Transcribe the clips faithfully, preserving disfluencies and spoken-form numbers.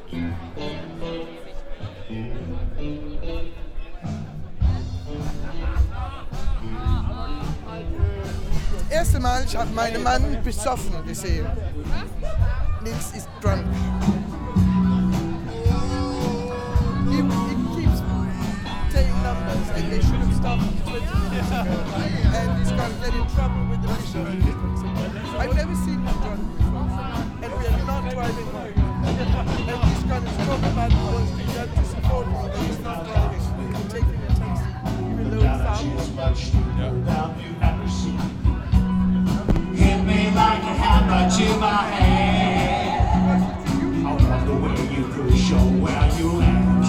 Das erste Mal, ich habe meinen Mann besoffen gesehen. Nils ist drunk. He, he keeps taking numbers and they should have stopped twenty minutes ago. And he's going to get in trouble with the bishop. I've never seen him drunk before. And we are not driving home. And he's going to talk about what's been done to support me, but he's not driving. He's taking a taxi, even though it's out. Hit me like a hammer to my head. I love the way you push or where you land.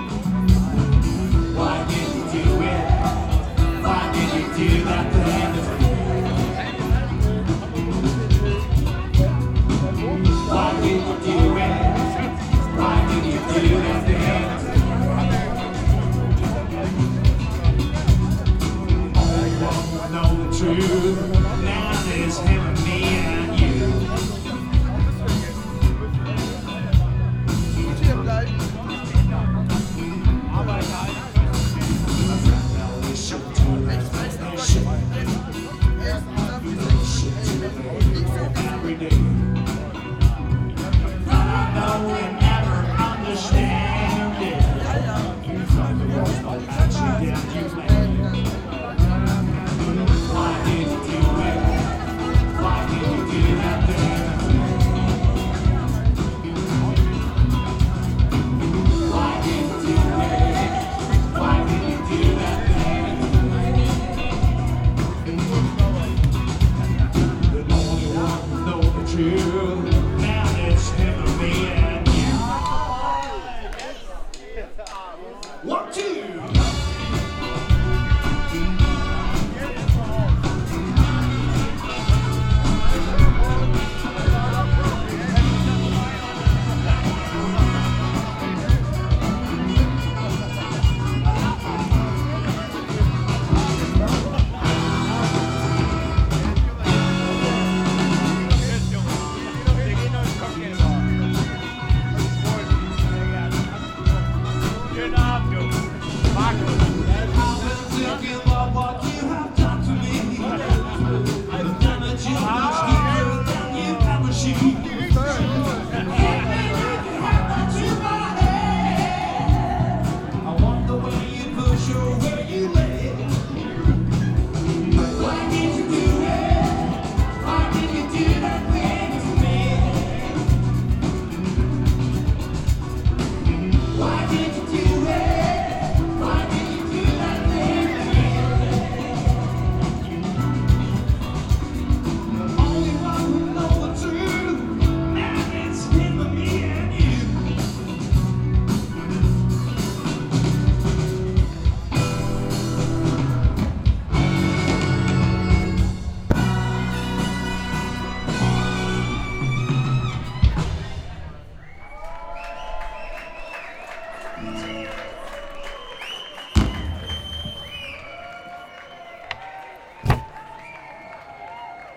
Why did you do it? Why did you do that thing? Why did you do it? Why did you do that thing? Oh, you won't know the truth. Now there's him and me and you. Every day. But I know we never understand it. You thought the world was touching down you land. Why did you do it? Why did you do that thing? Why did you do it? Why did you do that thing? The only one who knows the truth. Now it's him and me and you. One, two. Thank you.